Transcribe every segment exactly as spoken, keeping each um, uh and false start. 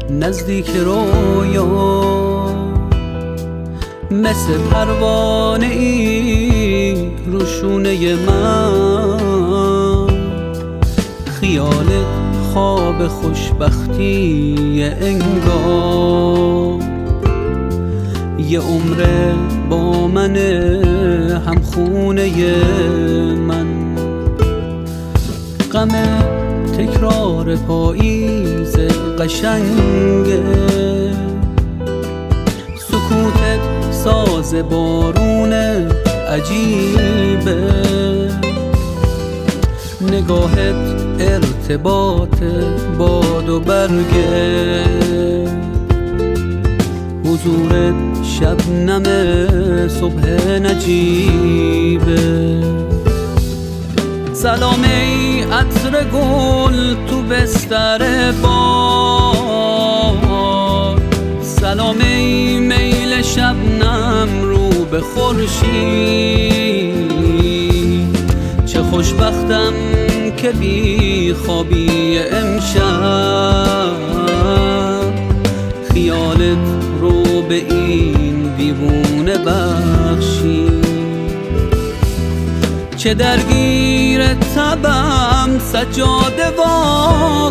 نزدیک رویا، مثل پروانه ای رو شونه من، خیال خواب خوشبختی انگار، یه عمر با من هم خونه من. غم تکرار پاییز قشنگه، سکوتت ساز بارون عجیبه، نگاهت ارتباط باد و برگه، حضورت شبنم صبح نجیبه. سلام ای عطر گل تو بستر باد، سلام ای میل شبنم رو به خورشید، چه خوشبختم که بی خوابی امشب، خیالت رو به این دیوونه بخشی. چه درگیر تبم سجاده وا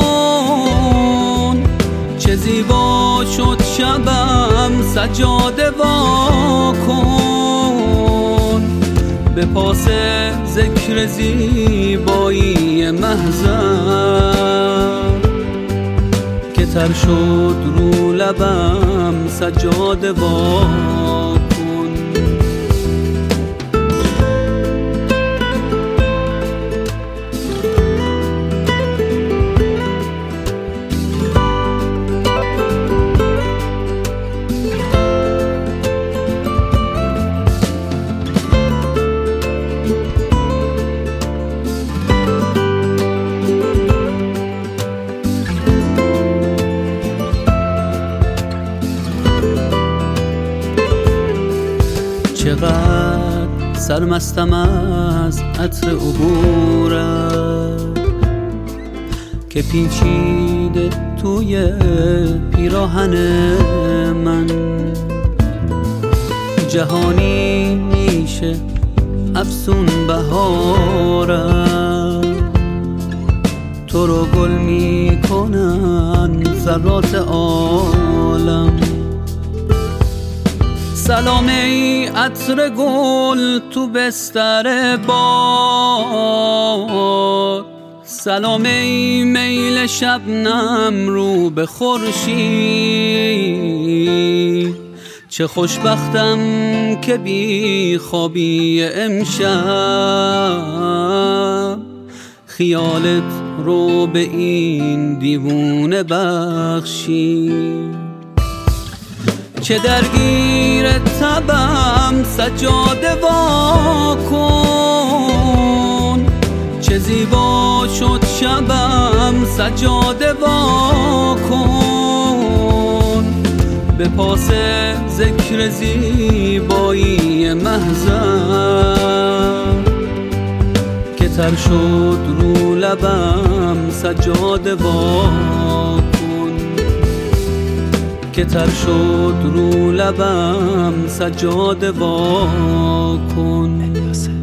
کن، چه زیبا شد شبم سجاده وا کن، به پاس ذکر زیبایی محضر که تر شد رو لبم سجاده وا کن. چقدر سرمستم از عطر عبورت که پیچیده توی پیراهن من، جهانی میشه افسون بهارت، تو رو گل میکنن ذرات عالم. سلام ای عطر گل تو بستر باد، سلام ای میل شبنم رو به خورشید، چه خوشبختم که بی خوابی امشب، خیالت رو به این دیوونه بخشی. چه درگیر تبم سجاده وا کن، چه زیبا شد شبم سجاده وا کن، به پاس ذکر زیبایی محضر که تر شد رو لبم سجاده وا کن، که تر شد رو لبم سجاده وا کن.